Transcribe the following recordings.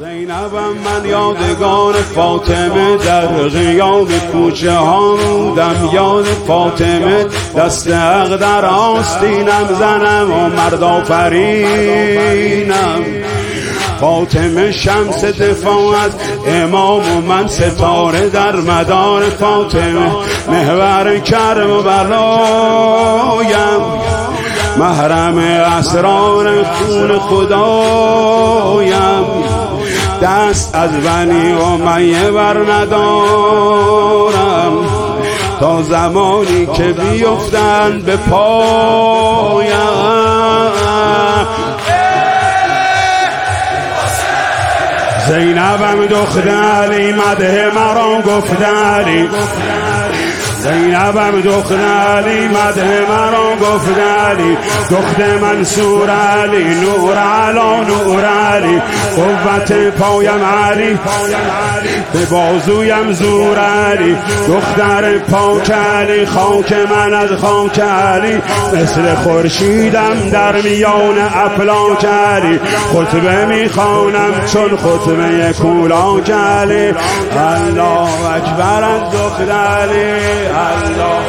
زینبم من یادگار فاطمه، در غیاب کوچه ها بودم یاد فاطمه، دست حق در آستینم زنم و مرد آفرینم. فاطمه شمس دفاع از امام و من ستاره در مدار فاطمه، محور کرم و بلایم، محرم اسرار خون خدایم، دست از بنی امیه بر ندارم تا زمانی که بیفتند به پایم. زینبم دختر علی مده مرا گفت علی، زینبم دختر علی مده مرا گفت علی، دختر منصور علی، نور علا نور علی، قوت پایم علی، به بازویم زور علی، دختر پاک علی، خاک من از خاک علی، مثل خورشیدم در میان افلاک علی، خطبه میخوانم چون خطبه کولاک علی. الله اکبر از دختر علی، الله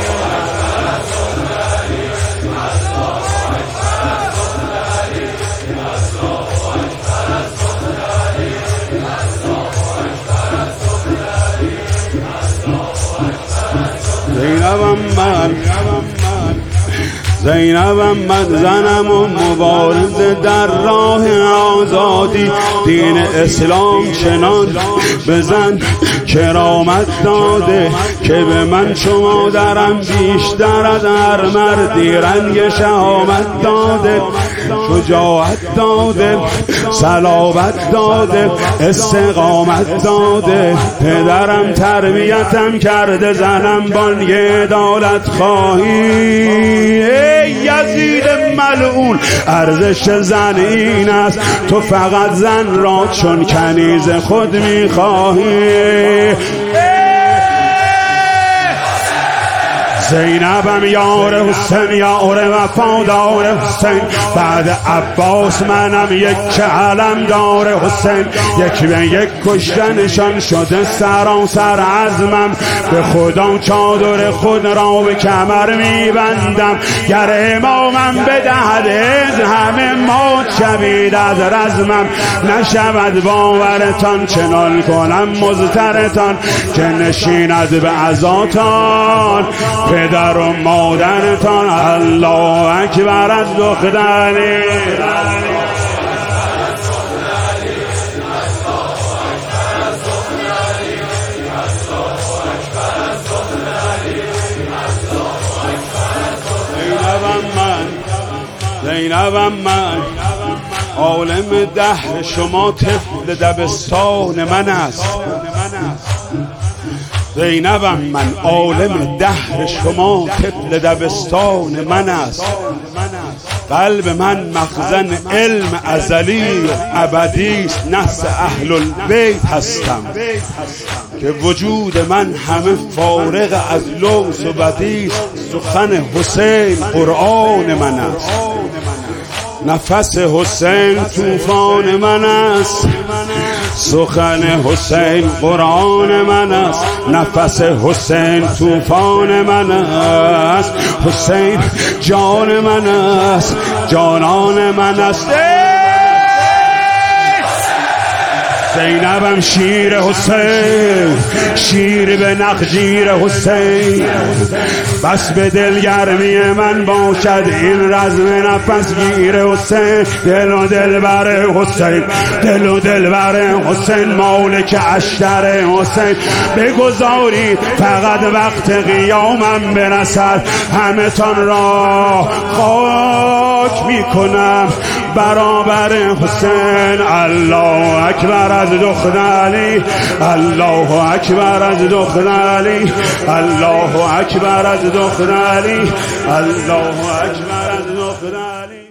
زینبم من زنم و مبارزه در راه آزادی، دین اسلام چنان بزن کرامت داده که به من شما درم بیشتر از هر مردی رنگ شهامت داده، شجاعت داده، صلابت داده، استقامت داده. پدرم تربیتم کرده زنم بانگ عدالت خواهی. یزید ملعون ارزش زن این است تو فقط زن را چون کنیز خود میخواهی. زینبم یار حسین، یار وفادار حسین، بعد عباس منم یک علم دار حسین، یک به یک کشتنشان شده سراسر عزمم، به خدا چادر خود را به کمر میبندم، گر امامم بدهد از همه مات شوید از رزمم، نشود باورتان چنان کنم مضطرتان که نشیند به عزاتان پدر و مادرتان. الله اکبر از دختر علی. زینبم من عالم دهر شما طفل دبستان من است. زینبم من عالم دهر شما طفل دبستان من است. قلب من مخزن علم ازلی و ابدی است، نحس اهل البیت هستم که وجود من همه فارغ از لوث و بدی است. سخن حسین قرآن من است، نفس حسین طوفان من است. سخن حسین قرآن من است، نفس حسین طوفان من است. حسین جان من است، جانان من است. زینبم شیر حسین، شیر به نخجیر حسین، بس به دلگرمی من باشد این رزم نفس گیر حسین. دل و دلبر حسین، دل و دلبر حسین، مالک اشتر حسین، بگذارید فقط وقت قیامم برسد همه تان را خاک میکنم برابر حسین. الله اکبر از دختر علی، الله اکبر از دختر علی، الله اکبر از دختر علی، الله اکبر از دختر علی.